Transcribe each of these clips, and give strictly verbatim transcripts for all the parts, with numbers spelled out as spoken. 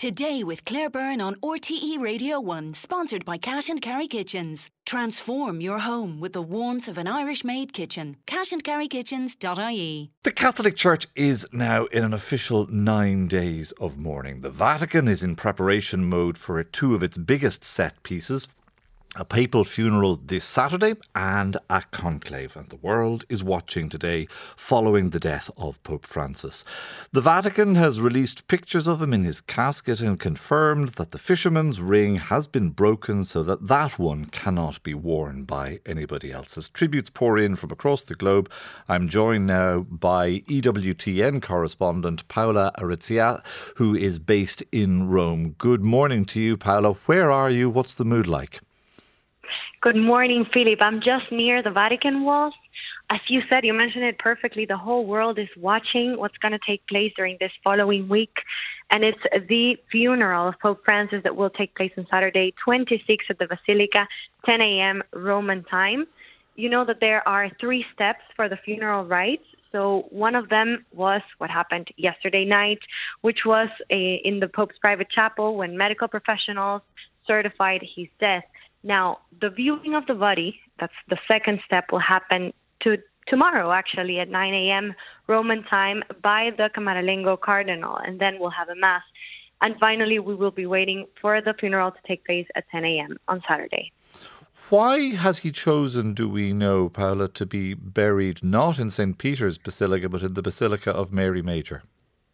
Today with Claire Byrne on R T E Radio one, sponsored by Cash and Carry Kitchens. Transform your home with the warmth of an Irish-made kitchen. cash and carry kitchens dot I E. The Catholic Church is now in an official nine days of mourning. The Vatican is in preparation mode for two of its biggest set pieces. A papal funeral this Saturday and a conclave, and the world is watching today following the death of Pope Francis. The Vatican has released pictures of him in his casket and confirmed that the fisherman's ring has been broken so that that one cannot be worn by anybody else. As tributes pour in from across the globe, I'm joined now by E W T N correspondent Paola Arizia, who is based in Rome. Good morning to you, Paola. Where are you? What's the mood like? Good morning, Philip. I'm just near the Vatican walls. As you said, you mentioned it perfectly. The whole world is watching what's going to take place during this following week. And it's the funeral of Pope Francis that will take place on Saturday, twenty-sixth at the Basilica, ten a.m. Roman time. You know that there are three steps for the funeral rites. So one of them was what happened yesterday night, which was a, in the Pope's private chapel when medical professionals certified his death. Now, the viewing of the body, that's the second step, will happen to tomorrow, actually, at nine a.m. Roman time by the Camarlengo Cardinal, and then we'll have a Mass. And finally, we will be waiting for the funeral to take place at ten a.m. on Saturday. Why has he chosen, do we know, Paola, to be buried not in Saint Peter's Basilica, but in the Basilica of Mary Major?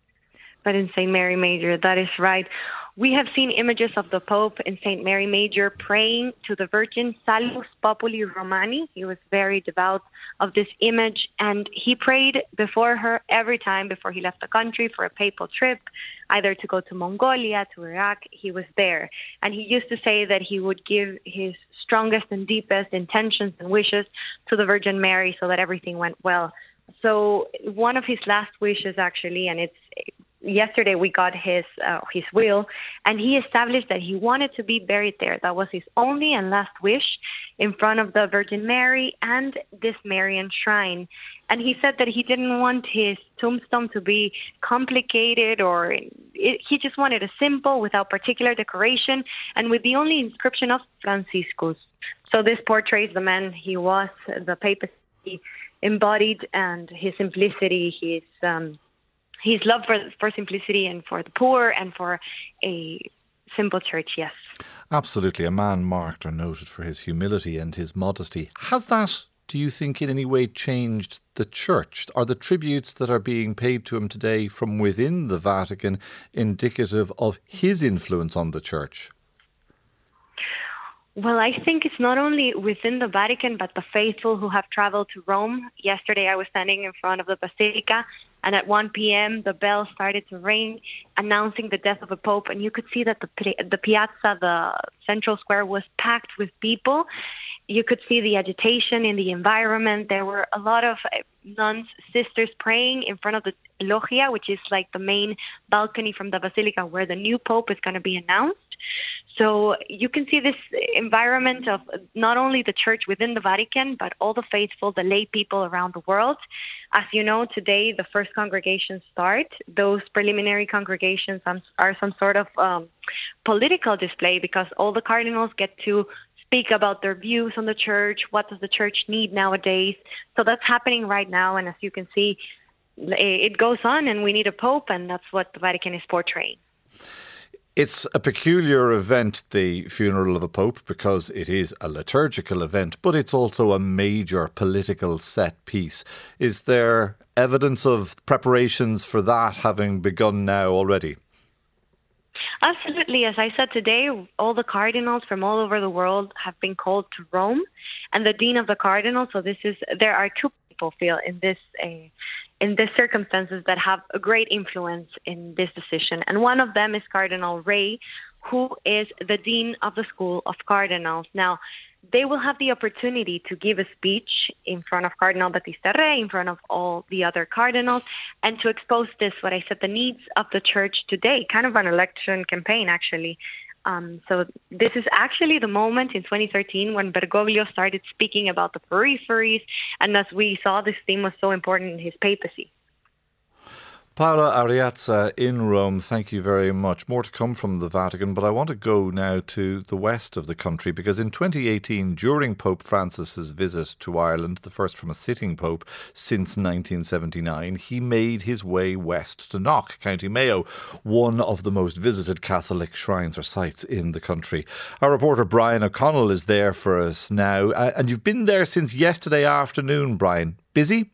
But in Saint Mary Major, that is right. We have seen images of the Pope in Saint Mary Major praying to the Virgin, Salus Populi Romani. He was very devout of this image, and he prayed before her every time before he left the country for a papal trip, either to go to Mongolia, to Iraq. He was there, and he used to say that he would give his strongest and deepest intentions and wishes to the Virgin Mary so that everything went well. So one of his last wishes, actually, and it's yesterday we got his uh, his will, and he established that he wanted to be buried there. That was his only and last wish, in front of the Virgin Mary and this Marian shrine. And he said that he didn't want his tombstone to be complicated, or it, he just wanted a simple, without particular decoration, and with the only inscription of Franciscus. So this portrays the man he was, the papacy embodied, and his simplicity, his um, his love for for simplicity and for the poor and for a simple church, yes. Absolutely. A man marked or noted for his humility and his modesty. Has that, do you think, in any way changed the church? Are the tributes that are being paid to him today from within the Vatican indicative of his influence on the church? Well, I think it's not only within the Vatican, but the faithful who have traveled to Rome. Yesterday, I was standing in front of the Basilica, and at one p.m., the bell started to ring, announcing the death of a pope. And you could see that the, the piazza, the central square, was packed with people. You could see the agitation in the environment. There were a lot of nuns, sisters praying in front of the loggia, which is like the main balcony from the Basilica where the new pope is going to be announced. So you can see this environment of not only the church within the Vatican, but all the faithful, the lay people around the world. As you know, today the first congregations start. Those preliminary congregations are some sort of um, political display, because all the cardinals get to speak about their views on the church. What does the church need nowadays? So that's happening right now. And as you can see, it goes on, and we need a pope, and that's what the Vatican is portraying. It's a peculiar event, the funeral of a pope, because it is a liturgical event, but it's also a major political set piece. Is there evidence of preparations for that having begun now already? Absolutely. As I said today, all the cardinals from all over the world have been called to Rome, and the dean of the cardinals. So this is there are two people feel in this uh, in these circumstances that have a great influence in this decision, and one of them is Cardinal Ray, who is the dean of the School of Cardinals. Now, they will have the opportunity to give a speech in front of Cardinal Batista Rey, in front of all the other cardinals, and to expose this, what I said, the needs of the church today, kind of an election campaign, actually. Um, so this is actually the moment in twenty thirteen when Bergoglio started speaking about the peripheries, and as we saw, this theme was so important in his papacy. Paola Ariazza in Rome, thank you very much. More to come from the Vatican, but I want to go now to the west of the country, because in twenty eighteen, during Pope Francis's visit to Ireland, the first from a sitting pope since nineteen seventy-nine, he made his way west to Knock, County Mayo, one of the most visited Catholic shrines or sites in the country. Our reporter Brian O'Connell is there for us now, uh, and you've been there since yesterday afternoon, Brian. Busy?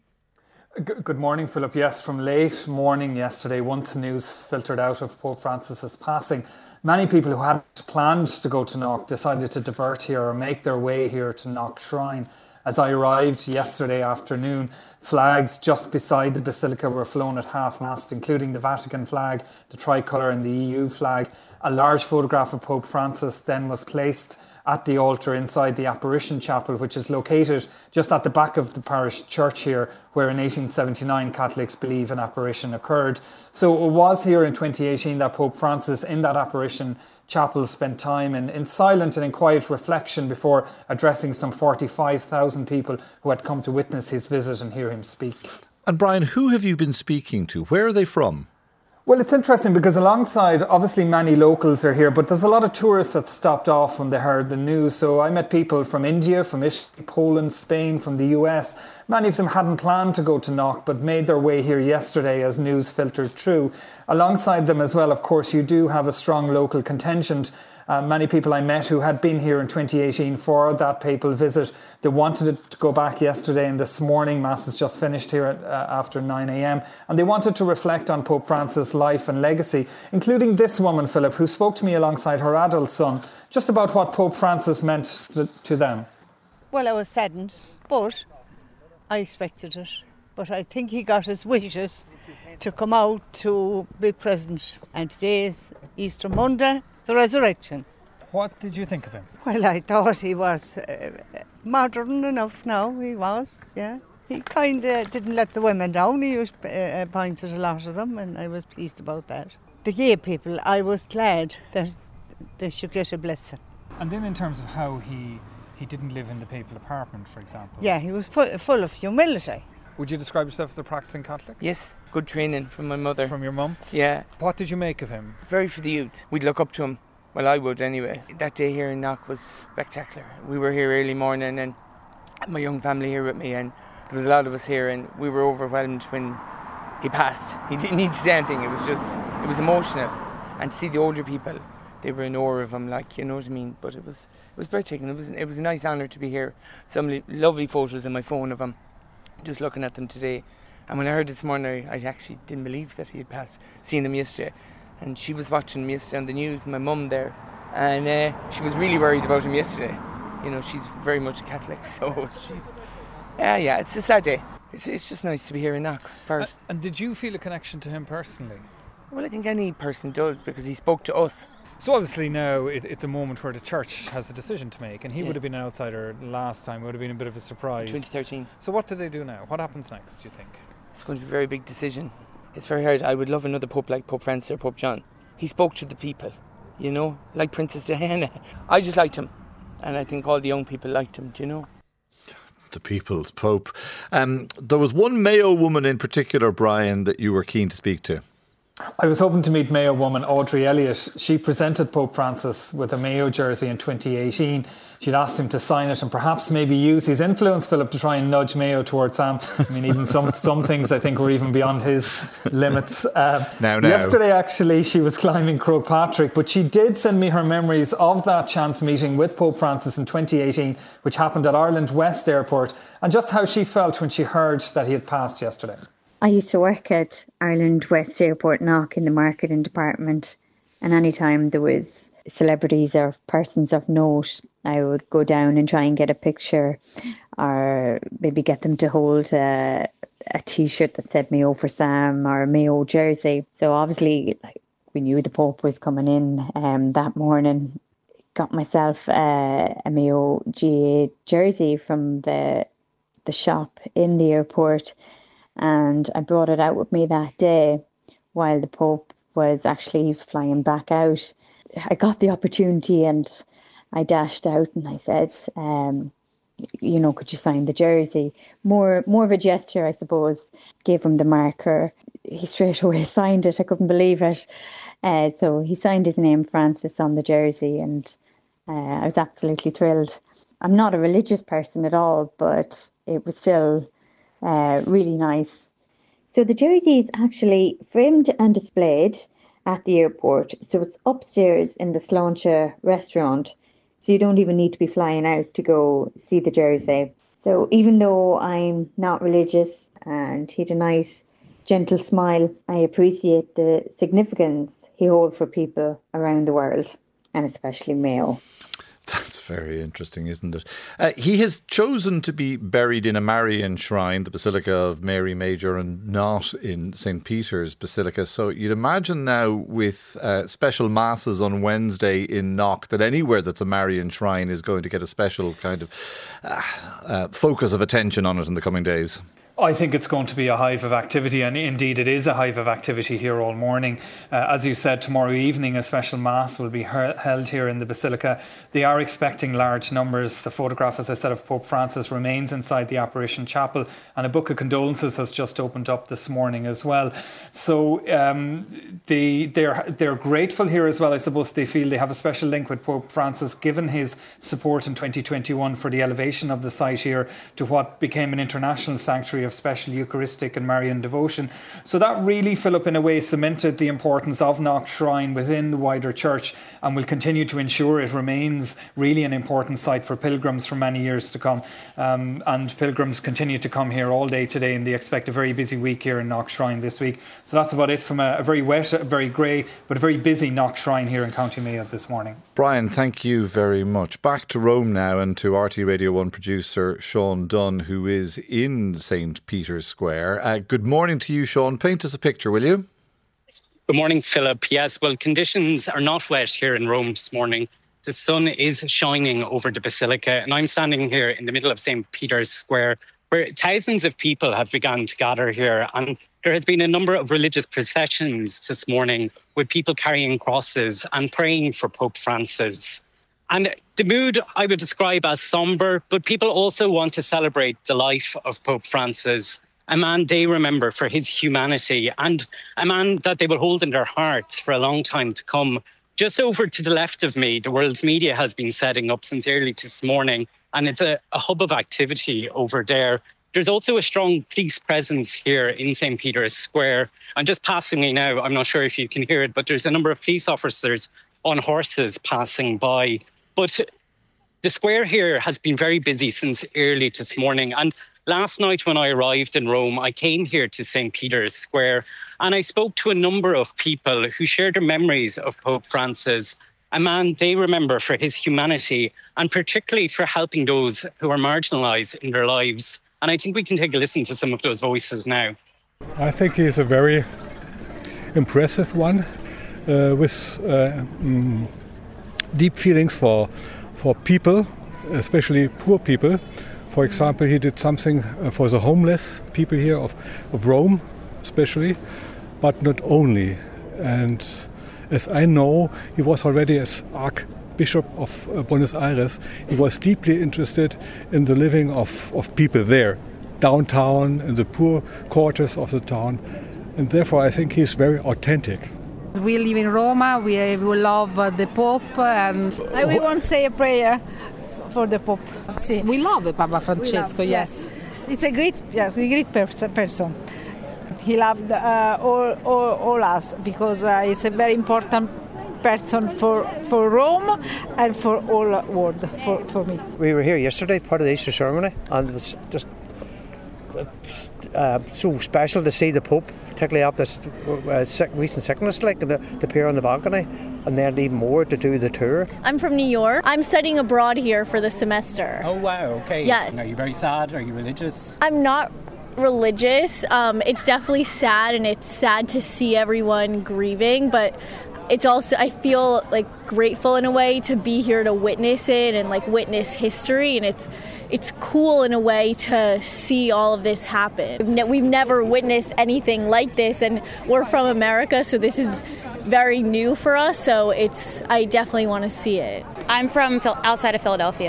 Good morning, Philip. Yes, from late morning yesterday, once news filtered out of Pope Francis's passing, many people who hadn't planned to go to Knock decided to divert here or make their way here to Knock Shrine. As I arrived yesterday afternoon, flags just beside the Basilica were flown at half-mast, including the Vatican flag, the tricolour and the E U flag. A large photograph of Pope Francis then was placed at the altar inside the Apparition Chapel, which is located just at the back of the parish church here, where in eighteen seventy-nine Catholics believe an apparition occurred. So it was here in twenty eighteen that Pope Francis, in that Apparition Chapel, spent time in, in silent and in quiet reflection before addressing some forty-five thousand people who had come to witness his visit and hear him speak. And Brian, who have you been speaking to? Where are they from? Well, it's interesting because alongside, obviously many locals are here, but there's a lot of tourists that stopped off when they heard the news. So I met people from India, from Italy, Poland, Spain, from the U S. Many of them hadn't planned to go to Knock, but made their way here yesterday as news filtered through. Alongside them as well, of course, you do have a strong local contingent. Uh, many people I met who had been here in twenty eighteen for that papal visit, they wanted it to go back yesterday and this morning. Mass has just finished here at, uh, after nine a.m. and they wanted to reflect on Pope Francis' life and legacy, including this woman, Philip, who spoke to me alongside her adult son, just about what Pope Francis meant to them. Well, I was saddened, but I expected it. But I think he got his wishes to come out to be present. And today is Easter Monday, the resurrection. What did you think of him? Well, I thought he was uh, modern enough now, he was, yeah. He kind of didn't let the women down. He was, uh, appointed a lot of them, and I was pleased about that. The gay people, I was glad that they should get a blessing. And then in terms of how he, he didn't live in the papal apartment, for example. Yeah, he was full, full of humility. Would you describe yourself as a practicing Catholic? Yes, good training from my mother. From your mum? Yeah. What did you make of him? Very for the youth. We'd look up to him. Well, I would anyway. That day here in Knock was spectacular. We were here early morning and my young family here with me, and there was a lot of us here, and we were overwhelmed when he passed. He didn't need to say anything. It was just, it was emotional. And to see the older people, they were in awe of him, like, you know what I mean? But it was it was breathtaking. It was, it was a nice honour to be here. Some lovely photos on my phone of him, just looking at them today. And when I heard this morning, I actually didn't believe that he had passed, seen him yesterday. And she was watching me yesterday on the news, my mum there, and uh, she was really worried about him yesterday. You know, she's very much a Catholic, so she's, yeah, yeah, it's a sad day. It's it's just nice to be here in Knock. Uh, and did you feel a connection to him personally? Well, I think any person does, because he spoke to us. So obviously now it, it's a moment where the church has a decision to make, and he yeah. would have been an outsider last time. It would have been a bit of a surprise. twenty thirteen. So what do they do now? What happens next, do you think? It's going to be a very big decision. It's very hard. I would love another Pope like Pope Francis or Pope John. He spoke to the people, you know, like Princess Diana. I just liked him, and I think all the young people liked him, do you know? The people's Pope. Um, there was one Mayo woman in particular, Brian, that you were keen to speak to. I was hoping to meet Mayo woman Audrey Elliott. She presented Pope Francis with a Mayo jersey in twenty eighteen. She'd asked him to sign it and perhaps maybe use his influence, Philip, to try and nudge Mayo towards Sam. I mean, even some some things I think were even beyond his limits. Um, now, now. Yesterday, actually, she was climbing Croagh Patrick, but she did send me her memories of that chance meeting with Pope Francis in twenty eighteen, which happened at Ireland West Airport, and just how she felt when she heard that he had passed yesterday. I used to work at Ireland West Airport Knock in the marketing department, and anytime there was celebrities or persons of note, I would go down and try and get a picture, or maybe get them to hold a, a T-shirt that said Mayo for Sam or a Mayo jersey. So obviously, like, we knew the Pope was coming in um, that morning. Got myself uh, a Mayo G A jersey from the the shop in the airport. And I brought it out with me that day while the Pope was actually he was flying back out. I got the opportunity and I dashed out and I said, um, you know, could you sign the jersey? More more of a gesture, I suppose. Gave him the marker. he straight away signed it. I couldn't believe it. Uh, so he signed his name, Francis, on the jersey, and uh, I was absolutely thrilled. I'm not a religious person at all, but it was still uh, really nice. So the jersey is actually framed and displayed at the airport. So it's upstairs in the Sláinte restaurant. So you don't even need to be flying out to go see the jersey. So even though I'm not religious and he had a nice, gentle smile, I appreciate the significance he holds for people around the world, and especially Mayo. That's very interesting, isn't it? Uh, he has chosen to be buried in a Marian shrine, the Basilica of Mary Major, and not in Saint Peter's Basilica. So you'd imagine now with uh, special masses on Wednesday in Knock that anywhere that's a Marian shrine is going to get a special kind of uh, uh, focus of attention on it in the coming days. I think it's going to be a hive of activity, and indeed it is a hive of activity here all morning. Uh, as you said, tomorrow evening a special mass will be he- held here in the Basilica. They are expecting large numbers. The photograph, as I said, of Pope Francis remains inside the Apparition Chapel, and a book of condolences has just opened up this morning as well. So um, they, they're, they're grateful here as well. I suppose they feel they have a special link with Pope Francis, given his support in twenty twenty-one for the elevation of the site here to what became an international sanctuary of special Eucharistic and Marian devotion. So that really, Philip, in a way cemented the importance of Knock Shrine within the wider church, and will continue to ensure it remains really an important site for pilgrims for many years to come. Um, and pilgrims continue to come here all day today, and they expect a very busy week here in Knock Shrine this week. So that's about it from a, a very wet, a very grey, but a very busy Knock Shrine here in County Mayo this morning. Brian, thank you very much. Back to Rome now, and to R T Radio one producer Sean Dunn, who is in Saint Peter's Square. Uh, good morning to you, Sean. Paint us a picture, will you? Good morning, Philip. Yes, well, conditions are not wet here in Rome this morning. The sun is shining over the Basilica, and I'm standing here in the middle of Saint Peter's Square, where thousands of people have begun to gather here. And there has been a number of religious processions this morning with people carrying crosses and praying for Pope Francis. And the mood I would describe as sombre, but people also want to celebrate the life of Pope Francis, a man they remember for his humanity and a man that they will hold in their hearts for a long time to come. Just over to the left of me, the world's media has been setting up since early this morning, and it's a, a hub of activity over there. There's also a strong police presence here in Saint Peter's Square. And just passing me now, I'm not sure if you can hear it, but there's a number of police officers on horses passing by. But the square here has been very busy since early this morning. And last night when I arrived in Rome, I came here to Saint Peter's Square and I spoke to a number of people who shared their memories of Pope Francis, a man they remember for his humanity and particularly for helping those who are marginalised in their lives. And I think we can take a listen to some of those voices now. I think he's a very impressive one uh, with uh, mm, deep feelings for for people, especially poor people. For example, he did something for the homeless people here of, of Rome, especially, but not only. And as I know, he was already as Archbishop of uh, Buenos Aires, he was deeply interested in the living of, of people there, downtown, in the poor quarters of the town. And therefore, I think he's very authentic. We live in Roma, we, we love uh, the Pope. And I will want to say a prayer for the Pope. See. We love Papa Francesco, love, yes. yes. It's a great, yes, a great person. He loved uh, all, all, all us because uh, it's a very important person for, for Rome and for all world, for, for me. We were here yesterday, part of the Easter ceremony, and it was just uh, so special to see the Pope, particularly after uh, sick, recent sickness, like to, to appear on the balcony, and then even more to do the tour. I'm from New York. I'm studying abroad here for the semester. Oh wow, okay. Yeah. Are you very sad? Are you religious? I'm not religious. Um, it's definitely sad, and it's sad to see everyone grieving, but it's also, I feel like grateful in a way to be here to witness it and like witness history, and it's it's cool in a way to see all of this happen. We've, ne- we've never witnessed anything like this, and we're from America, so this is very new for us, so it's I definitely want to see it. I'm from outside of Philadelphia.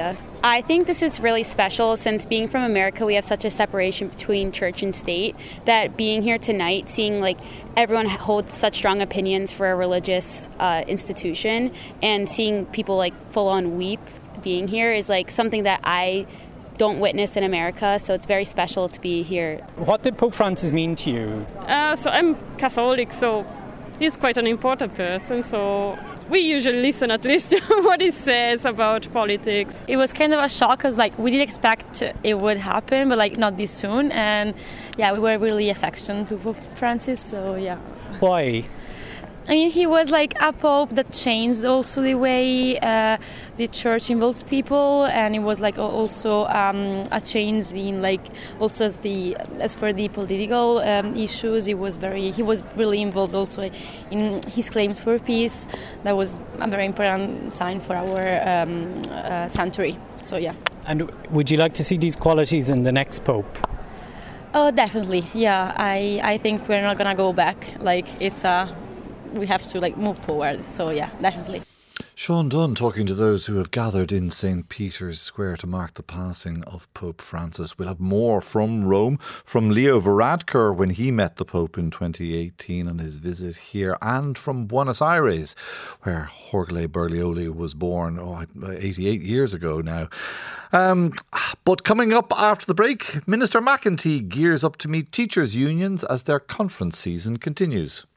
I think this is really special since being from America, we have such a separation between church and state that being here tonight, seeing like everyone holds such strong opinions for a religious uh, institution and seeing people like full on weep being here is like something that I don't witness in America, so it's very special to be here. What did Pope Francis mean to you? Uh, so I'm Catholic, so he's quite an important person, so we usually listen at least to what he says about politics. It was kind of a shock because like we did expect it would happen, but like not this soon. And yeah, we were really affectionate to Pope Francis, so yeah. Why? I mean, he was like a pope that changed also the way uh, the church involves people, and it was like also um, a change in like also as the as for the political um, issues. It was very he was really involved also in his claims for peace. That was a very important sign for our um, uh, century. So yeah. And would you like to see these qualities in the next pope? Oh, definitely. Yeah, I I think we're not gonna go back. Like it's a we have to like move forward. So yeah, definitely. Sean Dunn talking to those who have gathered in Saint Peter's Square to mark the passing of Pope Francis. We'll have more from Rome, from Leo Varadkar when he met the Pope in twenty eighteen on his visit here, and from Buenos Aires, where Jorge Bergoglio was born oh, eighty-eight years ago now. Um, but coming up after the break, Minister McEntee gears up to meet teachers' unions as their conference season continues.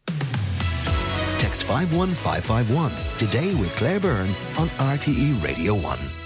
Text five one five five one today with Claire Byrne on R T E Radio one.